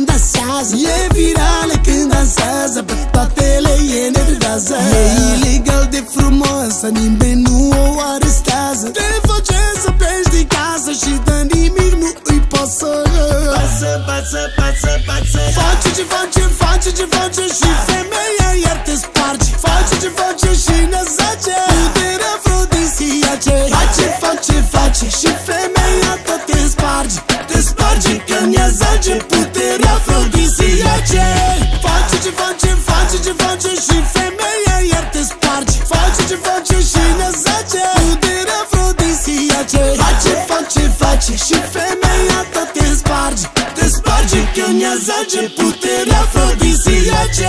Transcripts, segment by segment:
când dansează, e virală când dansează, pe toate le enervează. E ilegal de frumoasă, nimeni nu o arestează. Te face să pleci din casă și de nimic nu îi pasă. Face ce face, face ce face și femeia iar te sparge. Face ce face și ne zace, puterea afrodisiace. Face și femeia tot te sparge. Te sparge că ne zace, puterea afrodisiace. Face ce face, face ce face și femeia iar te sparge. Face ce face și ne zace, puterea afrodisiace. Face și femeia tot te sparge. Te sparge că ne zace, puterea afrodisiace.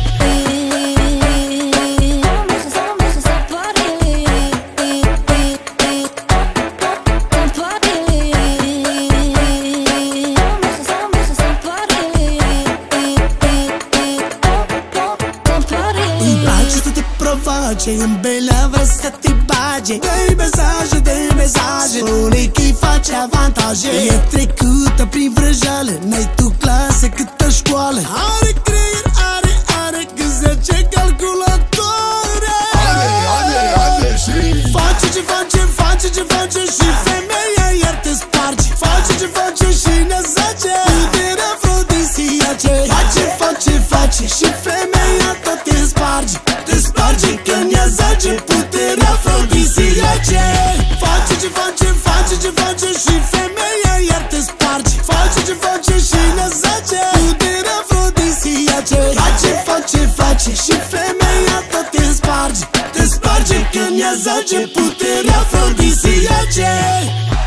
În belea vrea să te bage. Dă-i mesaje, spune că-i face avantaje. E trecută prin vrăjeală, n-ai tu clasă câtă școală. Are creier, are cât 10 calculatoare. Are și face ce face și femeia iar te sparge. Face ce face și ne zace, puterea afrodisiace. Face și femeia tot te sparge. Te sparge că ne zace, puterea afrodisiace. Face ce face și femeia iar te sparge. Face ce face și ne zace, puterea afrodisiace. Face și femeia tot te sparge. Te sparge că ne zace, puterea afrodisiace.